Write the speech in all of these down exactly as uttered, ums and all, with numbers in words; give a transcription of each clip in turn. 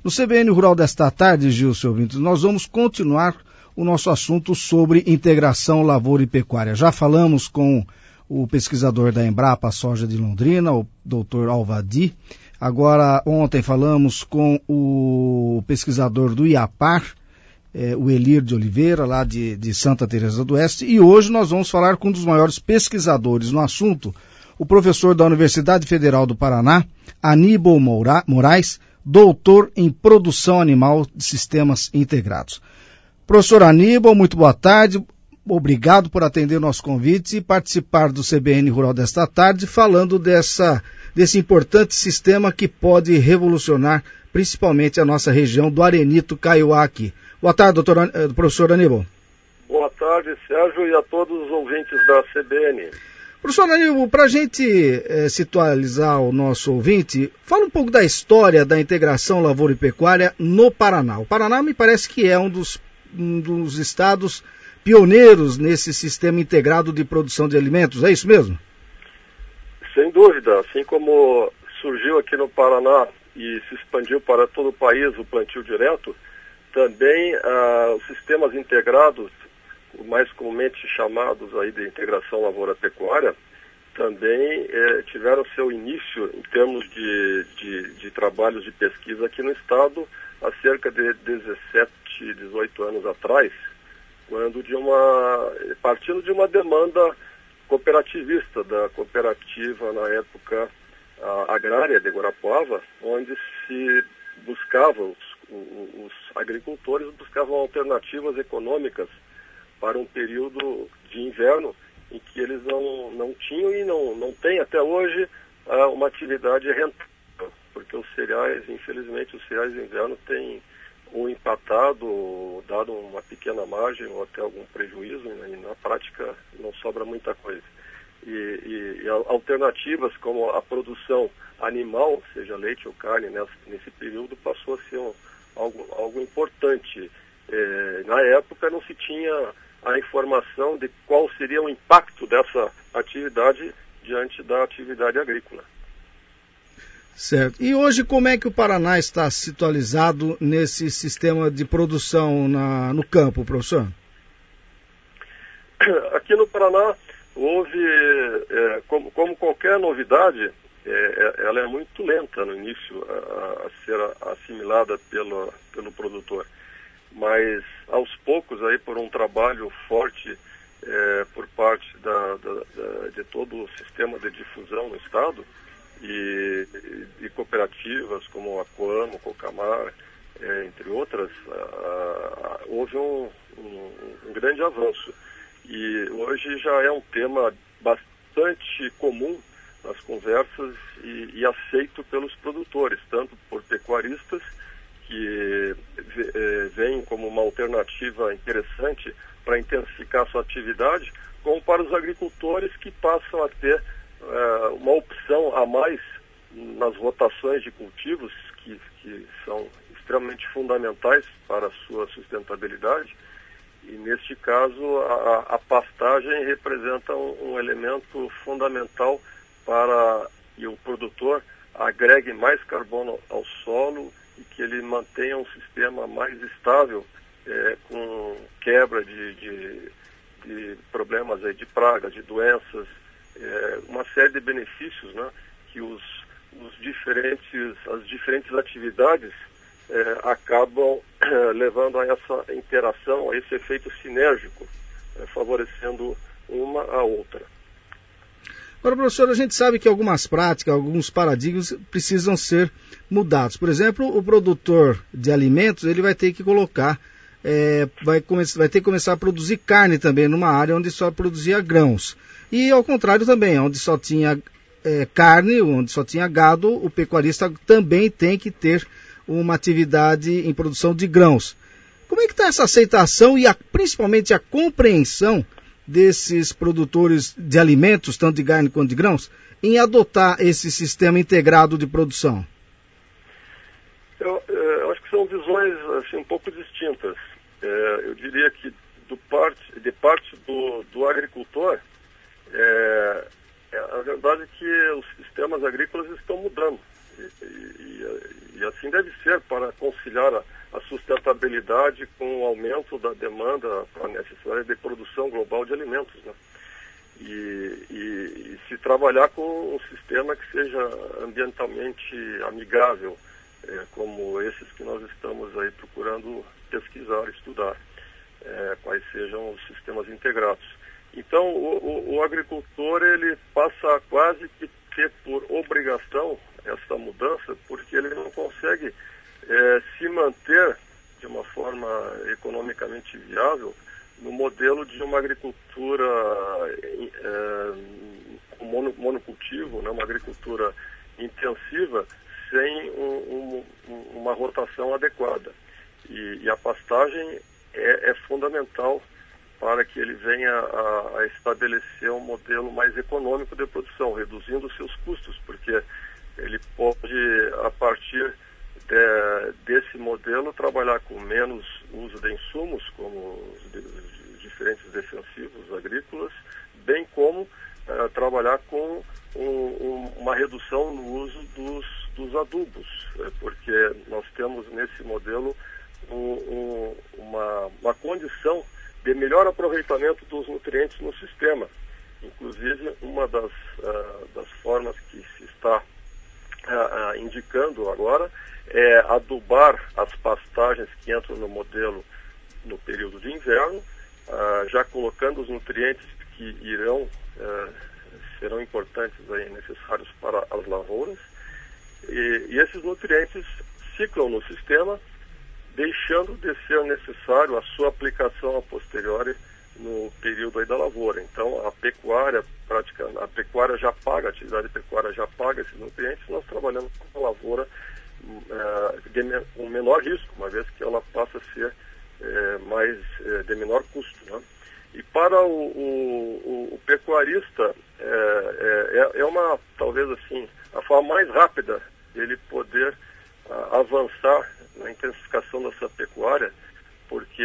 No C B N Rural desta tarde, Gilson ouvintes, nós vamos continuar o nosso assunto sobre integração lavoura e pecuária. Já falamos com o pesquisador da Embrapa Soja de Londrina, o doutor Alvadi. Agora, ontem falamos com o pesquisador do IAPAR, eh, o Elir de Oliveira, lá de, de Santa Teresa do Oeste, e hoje nós vamos falar com um dos maiores pesquisadores no assunto, o professor da Universidade Federal do Paraná, Aníbal Moura, Moraes, doutor em produção animal de sistemas integrados. Professor Aníbal, muito boa tarde, obrigado por atender o nosso convite e participar do C B N Rural desta tarde, falando dessa, desse importante sistema que pode revolucionar principalmente a nossa região do Arenito Kaiowá aqui. Boa tarde, doutor, professor Aníbal. Boa tarde, Sérgio, e a todos os ouvintes da C B N. Professor Aníbal, para a gente é, situalizar o nosso ouvinte, fala um pouco da história da integração lavoura e pecuária no Paraná. O Paraná me parece que é um dos, um dos estados pioneiros nesse sistema integrado de produção de alimentos, é isso mesmo? Sem dúvida, assim como surgiu aqui no Paraná e se expandiu para todo o país o plantio direto, também ah, os sistemas integrados, mais comumente chamados aí de integração lavoura-pecuária, também eh, tiveram seu início em termos de, de, de trabalhos de pesquisa aqui no estado há cerca de dezessete, dezoito anos atrás, quando de uma, partindo de uma demanda cooperativista da cooperativa na época a, agrária de Guarapuava, onde se buscava, os, os agricultores buscavam alternativas econômicas para um período de inverno em que eles não, não tinham e não, não têm até hoje uh, uma atividade rentável, porque os cereais, infelizmente, os cereais de inverno têm ou empatado, ou dado uma pequena margem ou até algum prejuízo, e na prática não sobra muita coisa. E, e, e alternativas como a produção animal, seja leite ou carne, nesse, nesse período passou a ser um, algo, algo importante. É, na época não se tinha a informação de qual seria o impacto dessa atividade diante da atividade agrícola. Certo. E hoje como é que o Paraná está situalizado nesse sistema de produção na, no campo, professor? Aqui no Paraná houve, é, como, como qualquer novidade, é, ela é muito lenta no início a, a ser assimilada pelo, pelo produtor. Mas aos poucos, aí, por um trabalho forte é, por parte da, da, da, de todo o sistema de difusão no estado e de cooperativas como a Coamo, Cocamar, é, entre outras, a, a, houve um, um, um grande avanço. E hoje já é um tema bastante comum nas conversas e, e aceito pelos produtores, tanto por pecuaristas, que vem como uma alternativa interessante para intensificar sua atividade, como para os agricultores que passam a ter uh, uma opção a mais nas rotações de cultivos, que, que são extremamente fundamentais para a sua sustentabilidade. E neste caso a, a pastagem representa um, um elemento fundamental para que o produtor agregue mais carbono ao solo e que ele mantenha um sistema mais estável, é, com quebra de, de, de problemas aí, de pragas, de doenças, é, uma série de benefícios, né, que os, os diferentes, as diferentes atividades é, acabam é, levando a essa interação, a esse efeito sinérgico, é, favorecendo uma a outra. Agora, professor, a gente sabe que algumas práticas, alguns paradigmas precisam ser mudados. Por exemplo, o produtor de alimentos, ele vai ter que colocar, é, vai, vai ter que começar a produzir carne também numa área onde só produzia grãos. E ao contrário também, onde só tinha é, carne, onde só tinha gado, o pecuarista também tem que ter uma atividade em produção de grãos. Como é que está essa aceitação e a, principalmente a compreensão desses produtores de alimentos, tanto de carne quanto de grãos, em adotar esse sistema integrado de produção? Eu, eu acho que são visões assim, um pouco distintas. É, eu diria que do parte, de parte do, do agricultor, é, é, a verdade é que os sistemas agrícolas estão mudando. E, e, e assim deve ser, para conciliar a, a sustentabilidade com o aumento da demanda para a necessidade de produção global de alimentos, né? E, e, e se trabalhar com um sistema que seja ambientalmente amigável, é, como esses que nós estamos aí procurando pesquisar, estudar, é, quais sejam os sistemas integrados. Então, o, o, o agricultor, ele passa quase que ter por obrigação essa mudança, porque ele não consegue é, se manter de uma forma economicamente viável no modelo de uma agricultura é, mono, monocultivo, né, uma agricultura intensiva, sem um, um, uma rotação adequada. E, e a pastagem é, é fundamental para que ele venha a, a estabelecer um modelo mais econômico de produção, reduzindo os seus custos, porque ele pode, a partir de, desse modelo, trabalhar com menos uso de insumos, como os, de, os diferentes defensivos agrícolas, bem como uh, trabalhar com um, um, uma redução no uso dos, dos adubos, é, porque nós temos nesse modelo um, um, uma, uma condição de melhor aproveitamento dos nutrientes no sistema. Inclusive, uma das, uh, das formas que se está uh, uh, indicando agora é adubar as pastagens que entram no modelo no período de inverno, uh, já colocando os nutrientes que irão, uh, serão importantes aí, necessários para as lavouras, e, e esses nutrientes ciclam no sistema, deixando de ser necessário a sua aplicação a posteriori no período aí da lavoura. Então, a pecuária, prática, a pecuária já paga, a atividade pecuária já paga esses nutrientes, nós trabalhamos com a lavoura uh, de me, um menor risco, uma vez que ela passa a ser uh, mais, uh, de menor custo, né? E para o, o, o pecuarista, é, é, é uma, talvez assim, a forma mais rápida dele poder uh, avançar na intensificação dessa pecuária, porque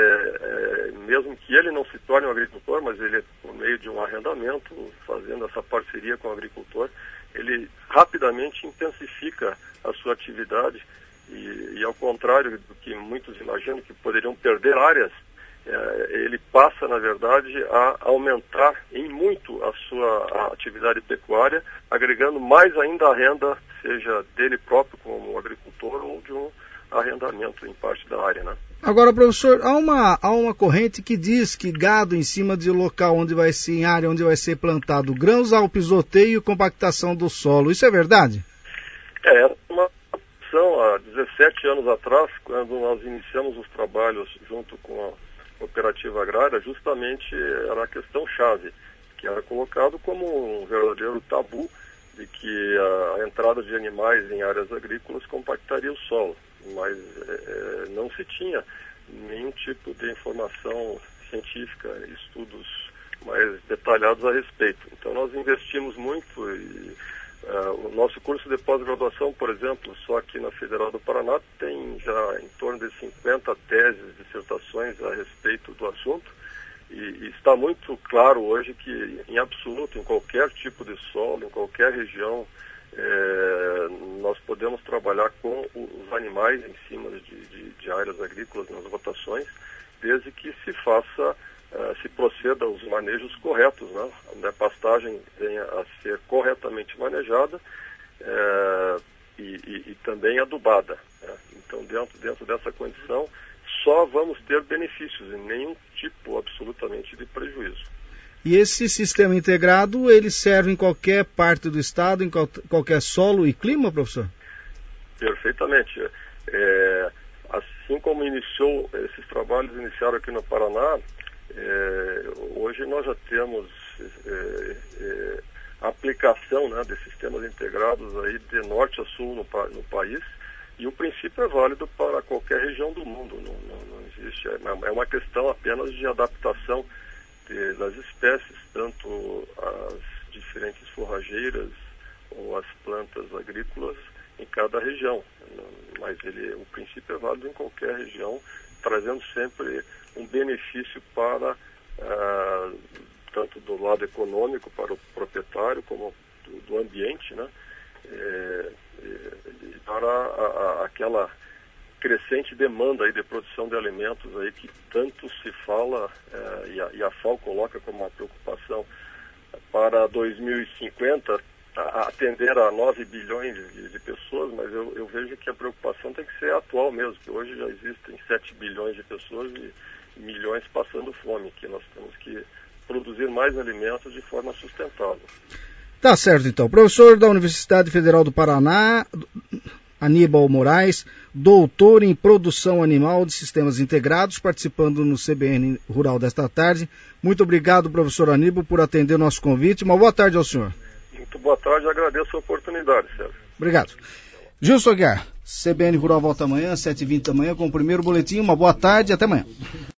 é, mesmo que ele não se torne um agricultor, mas ele, por meio de um arrendamento, fazendo essa parceria com o agricultor, ele rapidamente intensifica a sua atividade e, e ao contrário do que muitos imaginam que poderiam perder áreas, é, ele passa, na verdade, a aumentar em muito a sua a atividade pecuária, agregando mais ainda a renda, seja dele próprio como agricultor ou de um arrendamento em parte da área, né? Agora, professor, há uma, há uma corrente que diz que gado em cima de local onde vai ser, em área onde vai ser plantado grãos, ao pisoteio e compactação do solo. Isso é verdade? É, é uma opção há dezessete anos atrás, quando nós iniciamos os trabalhos junto com a cooperativa agrária, justamente era a questão chave, que era colocado como um verdadeiro tabu de que a entrada de animais em áreas agrícolas compactaria o solo, mas é, não se tinha nenhum tipo de informação científica, estudos mais detalhados a respeito. Então nós investimos muito e uh, o nosso curso de pós-graduação, por exemplo, só aqui na Federal do Paraná tem já em torno de cinquenta teses, dissertações a respeito do assunto. E, e está muito claro hoje que, em absoluto, em qualquer tipo de solo, em qualquer região, é, nós podemos trabalhar com os animais em cima de, de, de áreas agrícolas nas rotações, desde que se faça, uh, se proceda aos manejos corretos, né? A pastagem venha a ser corretamente manejada é, e, e, e também adubada, né? Então, dentro, dentro dessa condição, só vamos ter benefícios e nenhum tipo absolutamente de prejuízo. E esse sistema integrado, ele serve em qualquer parte do estado, em qual, qualquer solo e clima, professor? Perfeitamente. É, assim como iniciou, esses trabalhos iniciaram aqui no Paraná, é, hoje nós já temos é, é, aplicação, né, de sistemas integrados aí de norte a sul no, no país. E o princípio é válido para qualquer região do mundo, não, não, não existe, é uma questão apenas de adaptação de, das espécies, tanto as diferentes forrageiras ou as plantas agrícolas em cada região, mas ele, o princípio é válido em qualquer região, trazendo sempre um benefício para, ah, tanto do lado econômico para o proprietário, como do, do ambiente, né? é, é, para a, a, aquela crescente demanda aí de produção de alimentos aí que tanto se fala, é, e, a, e a F A O coloca como uma preocupação para dois mil e cinquenta, a, atender a nove bilhões de, de pessoas, mas eu, eu vejo que a preocupação tem que ser atual mesmo, que hoje já existem sete bilhões de pessoas e, e milhões passando fome, que nós temos que produzir mais alimentos de forma sustentável. Tá certo, então. Professor da Universidade Federal do Paraná, Aníbal Moraes, doutor em produção animal de sistemas integrados, participando no C B N Rural desta tarde. Muito obrigado, professor Aníbal, por atender o nosso convite. Uma boa tarde ao senhor. Muito boa tarde, agradeço a oportunidade, Sérgio. Obrigado. Gilson Aguiar, C B N Rural volta amanhã, sete e vinte da manhã, com o primeiro boletim. Uma boa tarde e até amanhã.